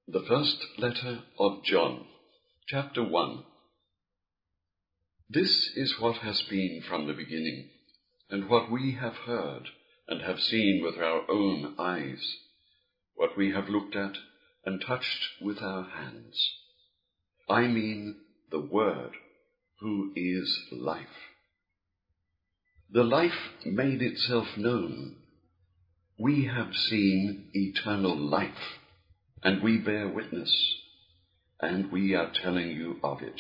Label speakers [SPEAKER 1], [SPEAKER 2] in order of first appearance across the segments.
[SPEAKER 1] The first letter of John, chapter 1. This is what has been from the beginning, and what we have heard and have seen with our own eyes, what we have looked at and touched with our hands. I mean the Word, who is life. The life made itself known. We have seen eternal life, and we bear witness, and we are telling you of it.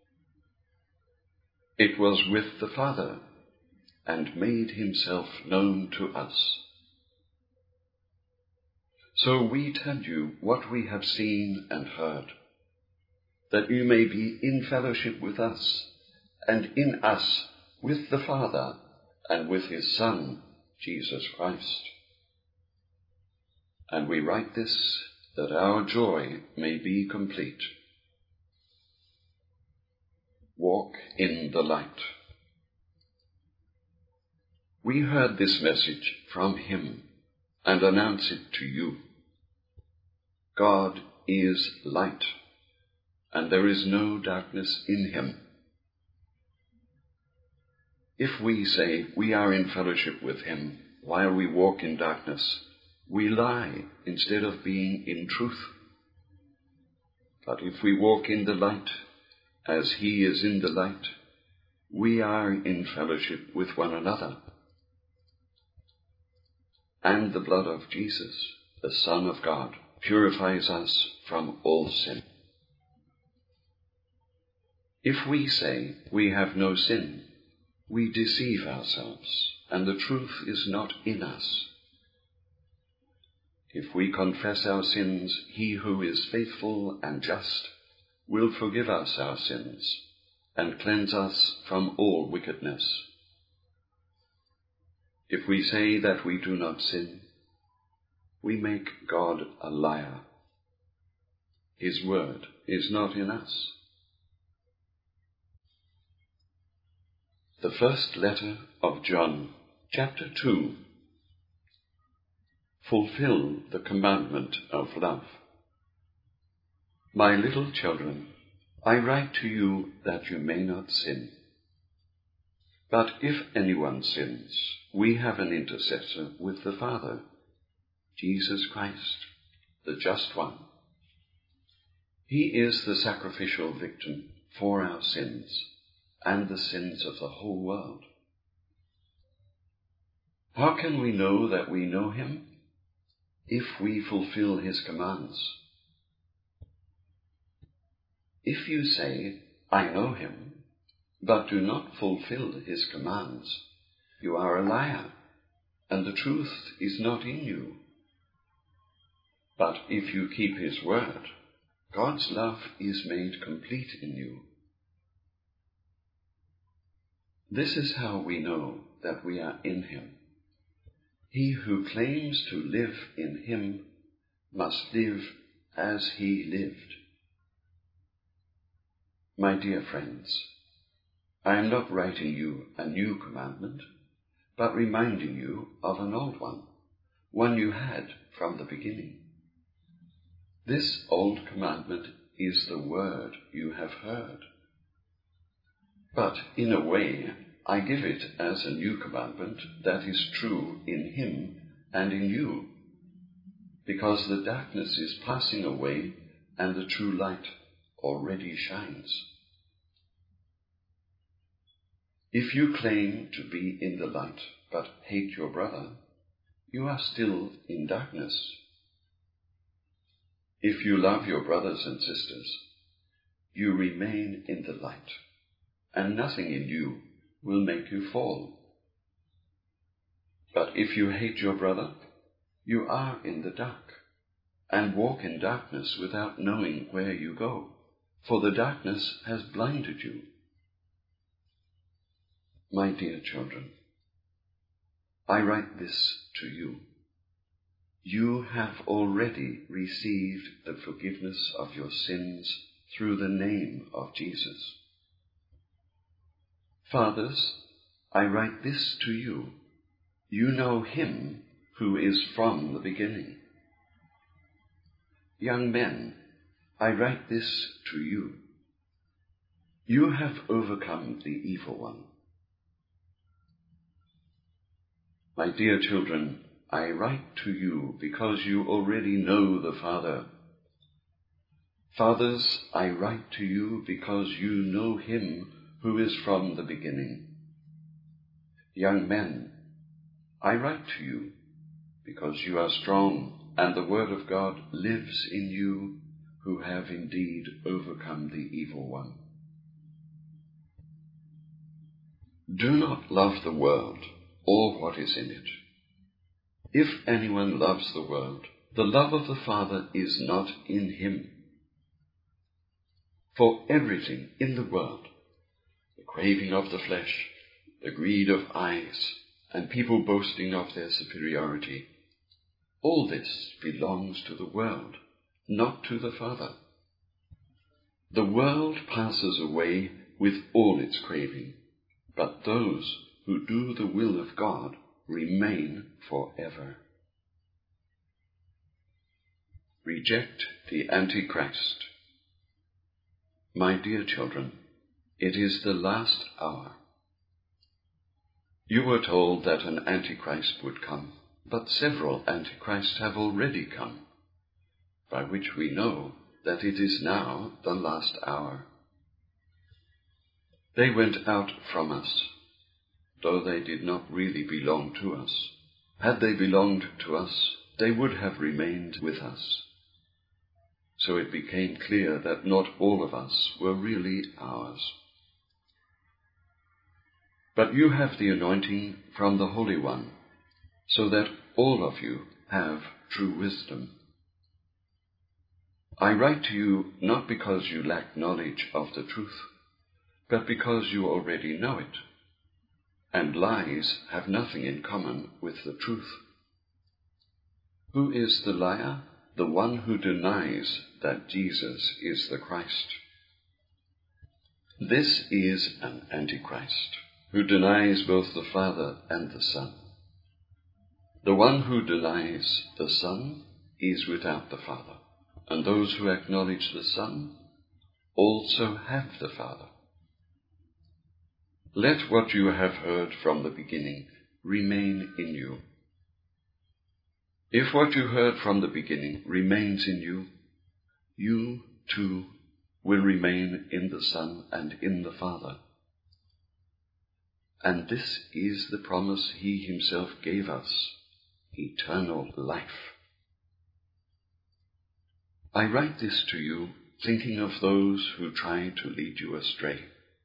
[SPEAKER 1] It was with the Father, and made himself known to us. So we tell you what we have seen and heard, that you may be in fellowship with us, and in us with the Father, and with his Son, Jesus Christ. And we write this, that our joy may be complete. Walk in the light. We heard this message from him and announce it to you. God is light, and there is no darkness in him. If we say we are in fellowship with him while we walk in darkness, we lie instead of being in truth. But if we walk in the light, as he is in the light, we are in fellowship with one another. And the blood of Jesus, the Son of God, purifies us from all sin. If we say we have no sin, we deceive ourselves, and the truth is not in us. If we confess our sins, he who is faithful and just will forgive us our sins and cleanse us from all wickedness. If we say that we do not sin, we make God a liar. His word is not in us. The first letter of John, chapter 2. Fulfill the commandment of love. My little children, I write to you that you may not sin. But if anyone sins, we have an intercessor with the Father, Jesus Christ, the just one. He is the sacrificial victim for our sins and the sins of the whole world. How can we know that we know him? If we fulfill his commands. If you say, I know him, but do not fulfill his commands, you are a liar, and the truth is not in you. But if you keep his word, God's love is made complete in you. This is how we know that we are in him. He who claims to live in him must live as he lived. My dear friends, I am not writing you a new commandment, but reminding you of an old one you had from the beginning. This old commandment is the word you have heard. But in a way, I give it as a new commandment that is true in him and in you, because the darkness is passing away and the true light already shines. If you claim to be in the light but hate your brother, you are still in darkness. If you love your brothers and sisters, you remain in the light, and nothing in you will make you fall. But if you hate your brother, you are in the dark, and walk in darkness without knowing where you go, for the darkness has blinded you. My dear children, I write this to you. You have already received the forgiveness of your sins through the name of Jesus. Fathers, I write this to you. You know him who is from the beginning. Young men, I write this to you. You have overcome the evil one. My dear children, I write to you because you already know the Father. Fathers, I write to you because you know him who is from the beginning. Young men, I write to you because you are strong and the word of God lives in you, who have indeed overcome the evil one. Do not love the world or what is in it. If anyone loves the world, the love of the Father is not in him. For everything in the world, the craving of the flesh, the greed of eyes, and people boasting of their superiority, all this belongs to the world, not to the Father. The world passes away with all its craving, but those who do the will of God remain forever. Reject the Antichrist. My dear children, it is the last hour. You were told that an Antichrist would come, but several Antichrists have already come, by which we know that it is now the last hour. They went out from us, though they did not really belong to us. Had they belonged to us, they would have remained with us. So it became clear that not all of us were really ours. But you have the anointing from the Holy One, so that all of you have true wisdom. I write to you not because you lack knowledge of the truth, but because you already know it, and lies have nothing in common with the truth. Who is the liar? The one who denies that Jesus is the Christ. This is an Antichrist, who denies both the Father and the Son. The one who denies the Son is without the Father, and those who acknowledge the Son also have the Father. Let what you have heard from the beginning remain in you. If what you heard from the beginning remains in you, you too will remain in the Son and in the Father. And this is the promise he himself gave us, eternal life. I write this to you, thinking of those who try to lead you astray.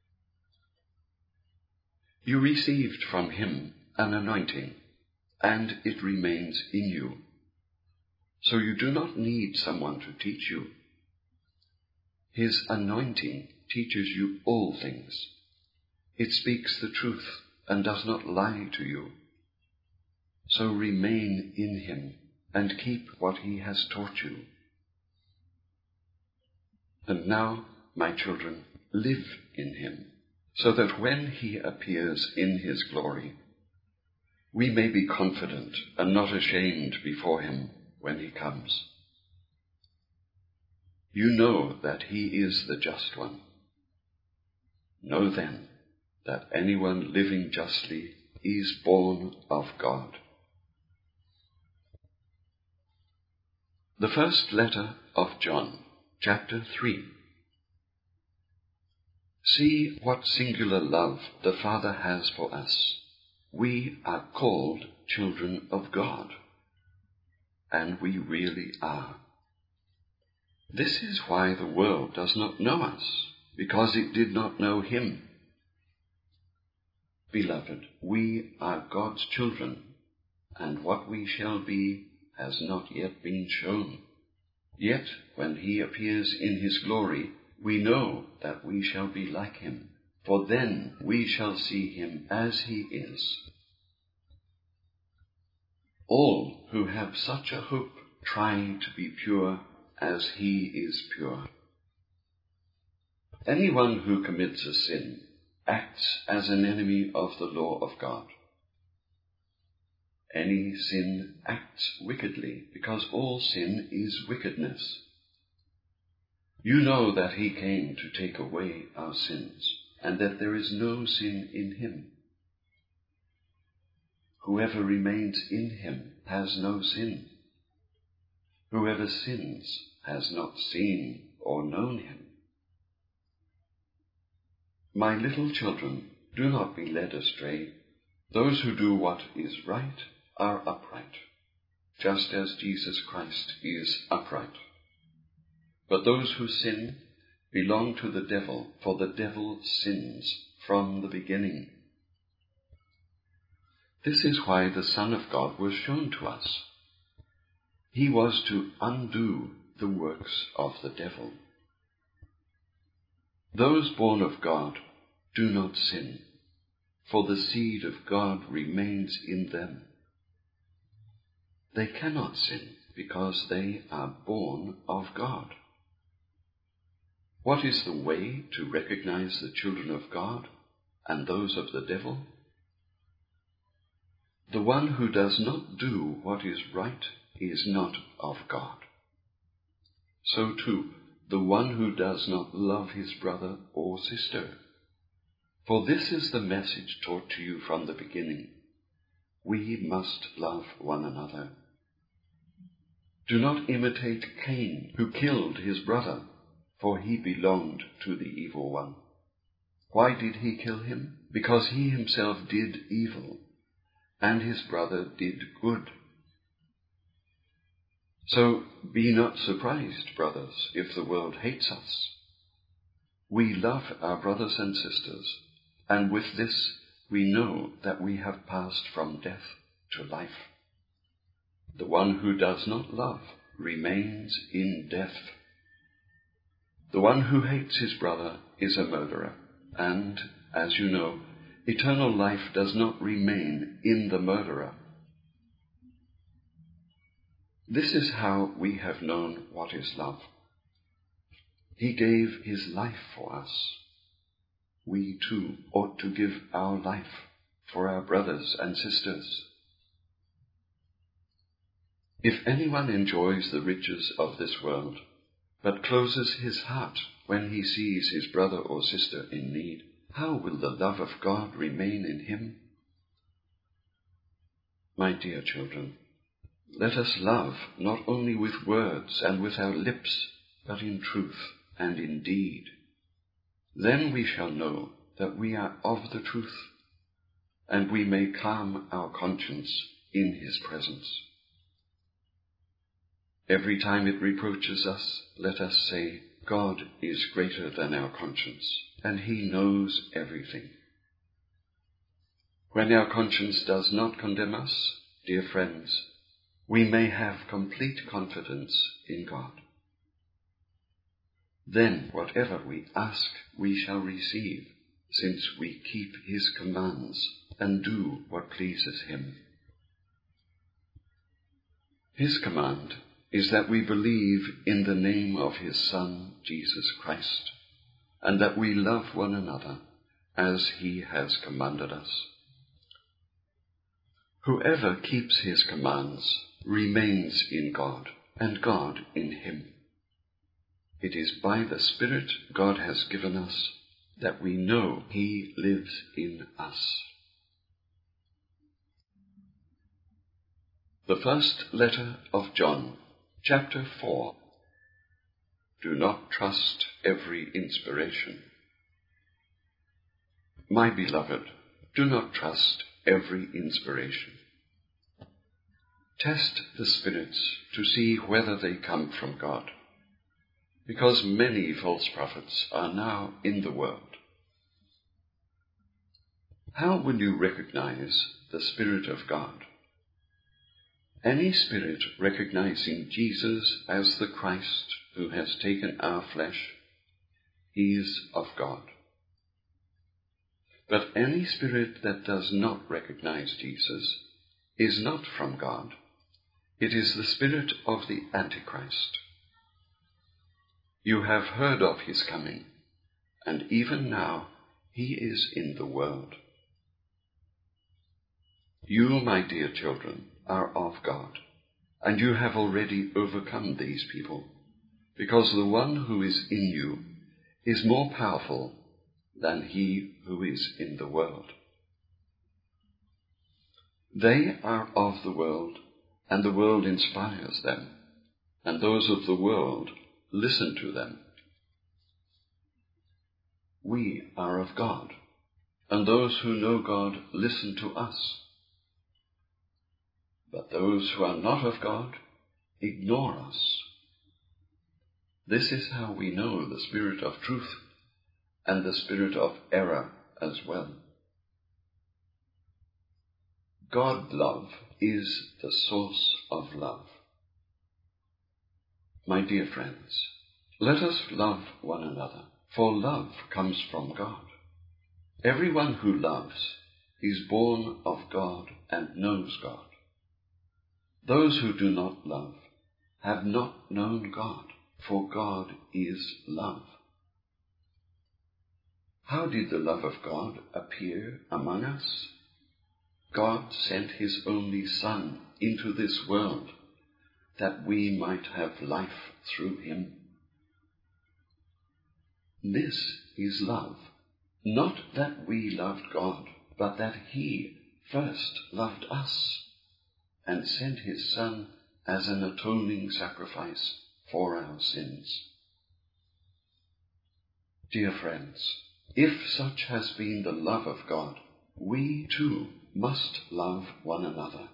[SPEAKER 1] You received from him an anointing, and it remains in you. So you do not need someone to teach you. His anointing teaches you all things. It speaks the truth and does not lie to you. So remain in him and keep what he has taught you. And now, my children, live in him, so that when he appears in his glory, we may be confident and not ashamed before him when he comes. You know that he is the just one. Know then that anyone living justly is born of God. The first letter of John, chapter 3. See what singular love the Father has for us. We are called children of God, and we really are. This is why the world does not know us, because it did not know him. Beloved, we are God's children, and what we shall be has not yet been shown. Yet, when he appears in his glory, we know that we shall be like him, for then we shall see him as he is. All who have such a hope try to be pure as he is pure. Anyone who commits a sin acts as an enemy of the law of God. Any sin acts wickedly, because all sin is wickedness. You know that he came to take away our sins, and that there is no sin in him. Whoever remains in him has no sin. Whoever sins has not seen or known him. My little children, do not be led astray. Those who do what is right are upright, just as Jesus Christ is upright. But those who sin belong to the devil, for the devil sins from the beginning. This is why the Son of God was shown to us. He was to undo the works of the devil. Those born of God do not sin, for the seed of God remains in them. They cannot sin because they are born of God. What is the way to recognize the children of God and those of the devil? The one who does not do what is right is not of God. So too, the one who does not love his brother or sister. For this is the message taught to you from the beginning. We must love one another. Do not imitate Cain, who killed his brother, for he belonged to the evil one. Why did he kill him? Because he himself did evil, and his brother did good. So be not surprised, brothers, if the world hates us. We love our brothers and sisters, and with this we know that we have passed from death to life. The one who does not love remains in death. The one who hates his brother is a murderer, and, as you know, eternal life does not remain in the murderer. This is how we have known what is love. He gave his life for us. We too ought to give our life for our brothers and sisters. If anyone enjoys the riches of this world, but closes his heart when he sees his brother or sister in need, how will the love of God remain in him? My dear children, let us love not only with words and with our lips, but in truth and in deed. Then we shall know that we are of the truth, and we may calm our conscience in his presence. Every time it reproaches us, let us say, God is greater than our conscience, and he knows everything. When our conscience does not condemn us, dear friends, we may have complete confidence in God. Then whatever we ask, we shall receive, since we keep his commands and do what pleases him. His command is that we believe in the name of his Son, Jesus Christ, and that we love one another as he has commanded us. Whoever keeps his commands remains in God, and God in him. It is by the Spirit God has given us that we know he lives in us. The first letter of John, chapter 4. Do not trust every inspiration. My beloved, do not trust every inspiration. Test the spirits to see whether they come from God, because many false prophets are now in the world. How will you recognize the Spirit of God? Any spirit recognizing Jesus as the Christ who has taken our flesh is of God. But any spirit that does not recognize Jesus is not from God. It is the spirit of the Antichrist. You have heard of his coming, and even now he is in the world. You, my dear children, are of God, and you have already overcome these people, because the one who is in you is more powerful than he who is in the world. They are of the world, and the world inspires them, and those of the world listen to them. We are of God, and those who know God listen to us. But those who are not of God ignore us. This is how we know the spirit of truth and the spirit of error as well. God-love is the source of love. My dear friends, let us love one another, for love comes from God. Everyone who loves is born of God and knows God. Those who do not love have not known God, for God is love. How did the love of God appear among us? God sent his only Son into this world that we might have life through him. This is love, not that we loved God, but that he first loved us and sent his Son as an atoning sacrifice for our sins. Dear friends, if such has been the love of God, we too must love one another.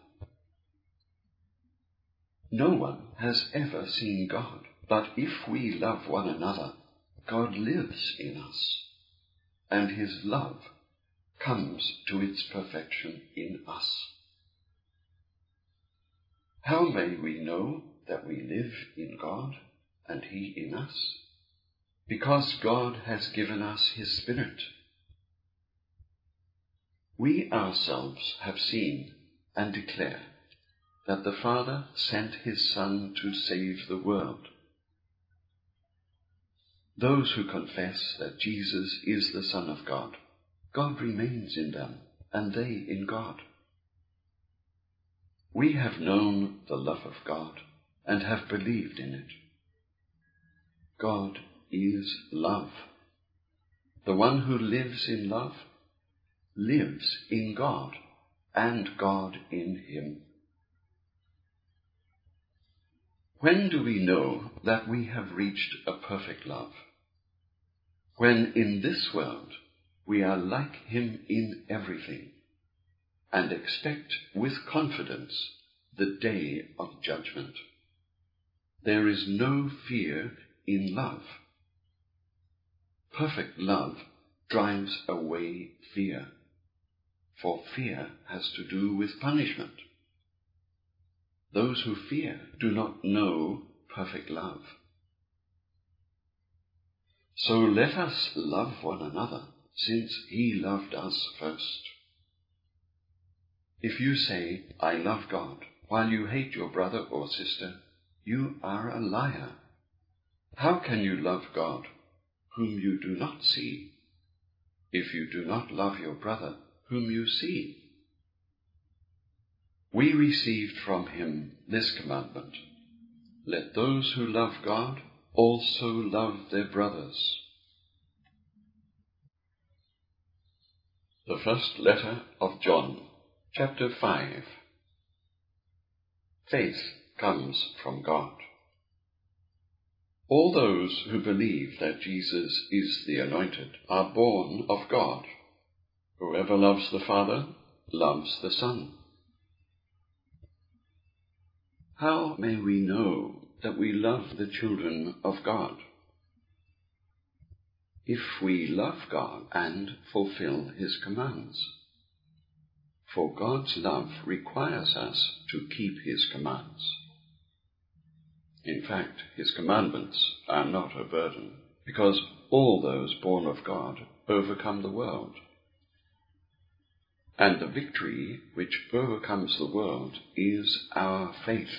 [SPEAKER 1] No one has ever seen God, but if we love one another, God lives in us, and his love comes to its perfection in us. How may we know that we live in God and he in us? Because God has given us his Spirit. We ourselves have seen and declare that the Father sent his Son to save the world. Those who confess that Jesus is the Son of God, God remains in them, and they in God. We have known the love of God and have believed in it. God is love. The one who lives in love lives in God, and God in him. When do we know that we have reached a perfect love? When in this world we are like him in everything, and expect with confidence the day of judgment. There is no fear in love. Perfect love drives away fear, for fear has to do with punishment. Those who fear do not know perfect love. So let us love one another, since he loved us first. If you say, I love God, while you hate your brother or sister, you are a liar. How can you love God, whom you do not see, if you do not love your brother, whom you see? We received from him this commandment: let those who love God also love their brothers. The first letter of John, chapter 5. Faith comes from God. All those who believe that Jesus is the Anointed are born of God. Whoever loves the Father loves the Son. How may we know that we love the children of God? If we love God and fulfill his commands. For God's love requires us to keep his commands. In fact, his commandments are not a burden, because all those born of God overcome the world. And the victory which overcomes the world is our faith.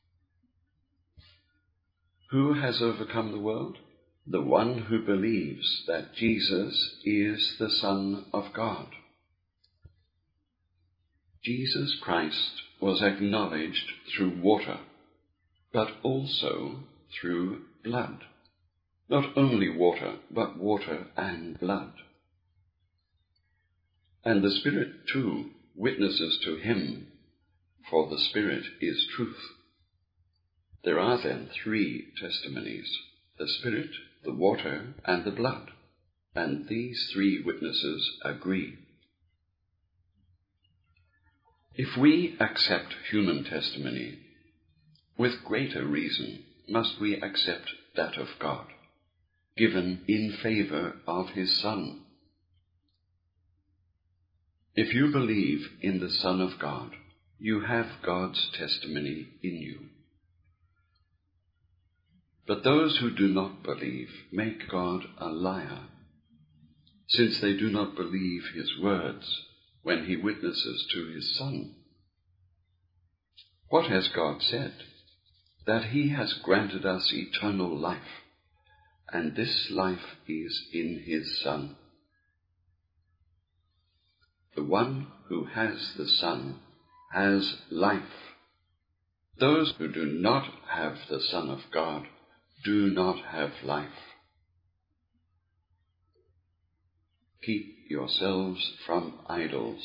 [SPEAKER 1] Who has overcome the world? The one who believes that Jesus is the Son of God. Jesus Christ was acknowledged through water, but also through blood. Not only water, but water and blood. And the Spirit too witnesses to him, for the Spirit is truth. There are then 3 testimonies, the Spirit, the water, and the blood, and these 3 witnesses agree. If we accept human testimony, with greater reason must we accept that of God, given in favor of his Son. If you believe in the Son of God, you have God's testimony in you. But those who do not believe make God a liar, since they do not believe his words when he witnesses to his Son. What has God said? That he has granted us eternal life, and this life is in his Son. The one who has the Son has life. Those who do not have the Son of God do not have life. Keep yourselves from idols.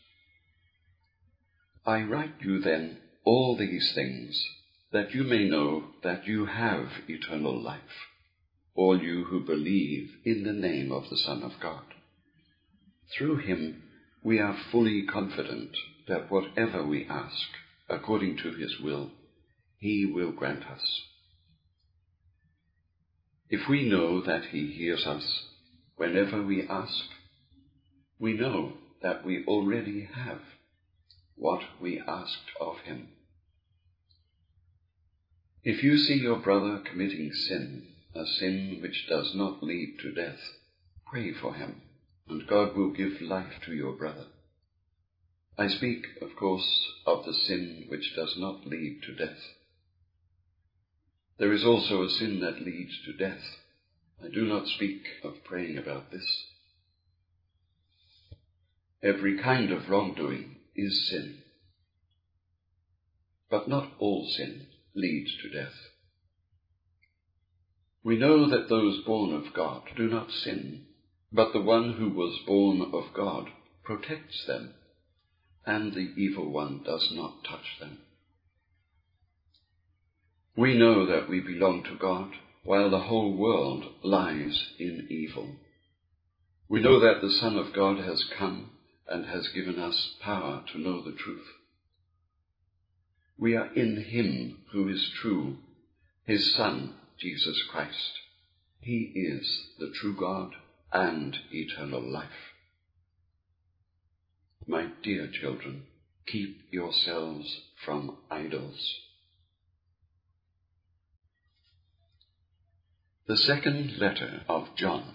[SPEAKER 1] I write you then all these things, that you may know that you have eternal life, all you who believe in the name of the Son of God. Through him we are fully confident that whatever we ask, according to his will, he will grant us. If we know that he hears us whenever we ask, we know that we already have what we asked of him. If you see your brother committing sin, a sin which does not lead to death, pray for him, and God will give life to your brother. I speak, of course, of the sin which does not lead to death. There is also a sin that leads to death. I do not speak of praying about this. Every kind of wrongdoing is sin. But not all sin leads to death. We know that those born of God do not sin, but the one who was born of God protects them, and the evil one does not touch them. We know that we belong to God, while the whole world lies in evil. We know that the Son of God has come and has given us power to know the truth. We are in him who is true, his Son, Jesus Christ. He is the true God and eternal life. My dear children, keep yourselves from idols. The second letter of John.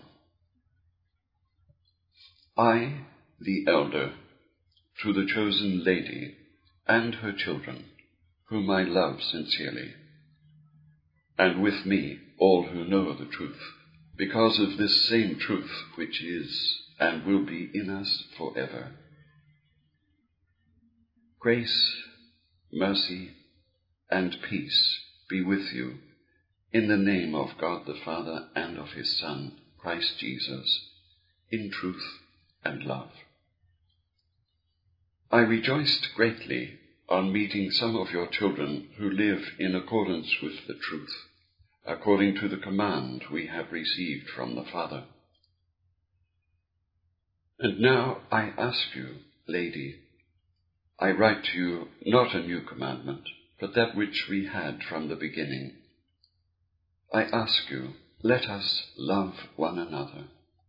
[SPEAKER 1] I, the elder, to the chosen lady and her children, whom I love sincerely, and with me all who know the truth, because of this same truth which is and will be in us forever. Grace, mercy, and peace be with you, in the name of God the Father and of his Son, Christ Jesus, in truth and love. I rejoiced greatly on meeting some of your children who live in accordance with the truth, according to the command we have received from the Father. And now I ask you, lady, I write to you not a new commandment, but that which we had from the beginning. I ask you, let us love one another.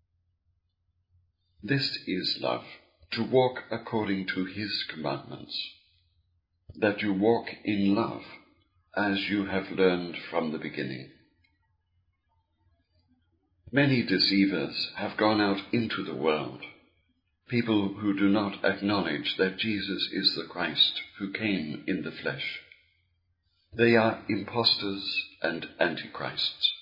[SPEAKER 1] This is love, to walk according to his commandments, that you walk in love, as you have learned from the beginning. Many deceivers have gone out into the world, people who do not acknowledge that Jesus is the Christ who came in the flesh. They are impostors and antichrists.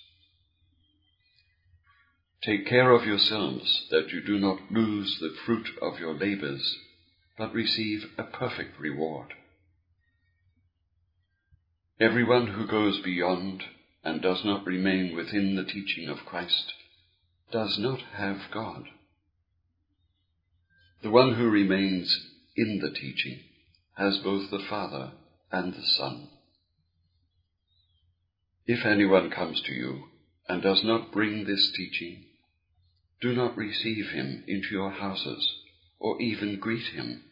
[SPEAKER 1] Take care of yourselves that you do not lose the fruit of your labors, but receive a perfect reward. Everyone who goes beyond and does not remain within the teaching of Christ does not have God. The one who remains in the teaching has both the Father and the Son. If anyone comes to you and does not bring this teaching, do not receive him into your houses or even greet him.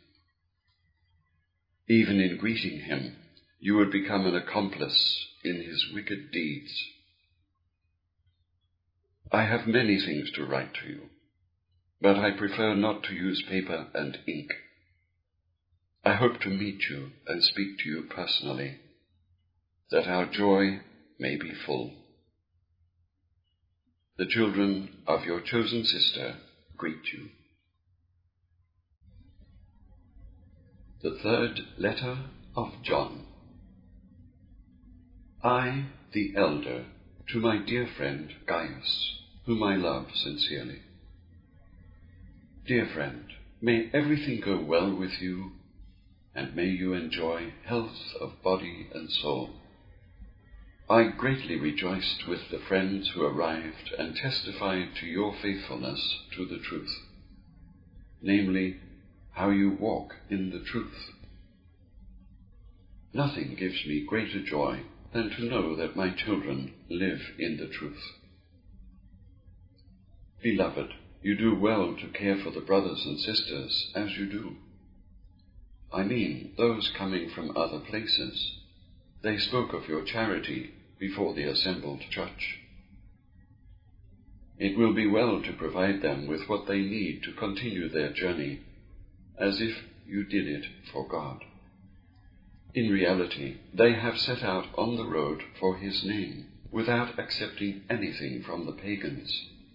[SPEAKER 1] Even in greeting him, you would become an accomplice in his wicked deeds. I have many things to write to you, but I prefer not to use paper and ink. I hope to meet you and speak to you personally, that our joy may be full. The children of your chosen sister greet you. The third letter of John. I, the elder, to my dear friend Gaius, whom I love sincerely. Dear friend, may everything go well with you, and may you enjoy health of body and soul. I greatly rejoiced with the friends who arrived and testified to your faithfulness to the truth, namely, how you walk in the truth. Nothing gives me greater joy than to know that my children live in the truth. Beloved, you do well to care for the brothers and sisters as you do. I mean those coming from other places. They spoke of your charity before the assembled church. It will be well to provide them with what they need to continue their journey, as if you did it for God. In reality, they have set out on the road for his name, without accepting anything from the pagans.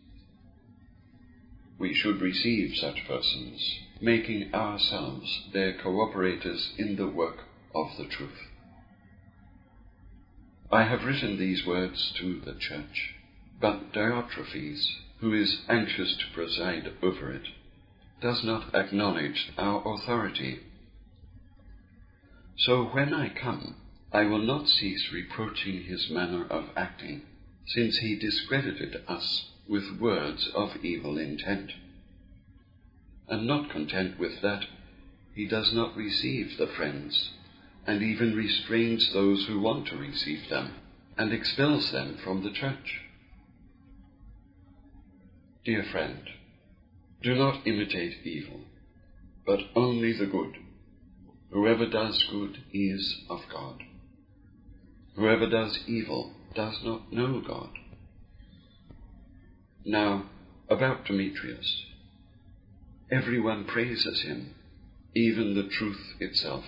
[SPEAKER 1] We should receive such persons, making ourselves their cooperators in the work of the truth. I have written these words to the church, but Diotrephes, who is anxious to preside over it, does not acknowledge our authority. So when I come, I will not cease reproaching his manner of acting, since he discredited us with words of evil intent. And not content with that, he does not receive the friends, and even restrains those who want to receive them, and expels them from the church. Dear friend, do not imitate evil, but only the good. Whoever does good is of God. Whoever does evil does not know God. Now, about Demetrius. Everyone praises him, even the truth itself.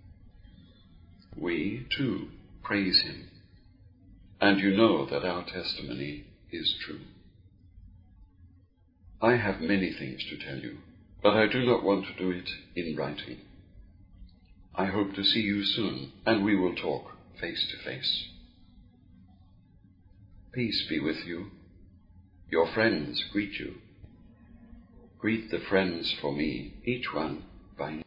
[SPEAKER 1] We, too, praise him, and you know that our testimony is true. I have many things to tell you, but I do not want to do it in writing. I hope to see you soon, and we will talk face to face. Peace be with you. Your friends greet you. Greet the friends for me, each one by name.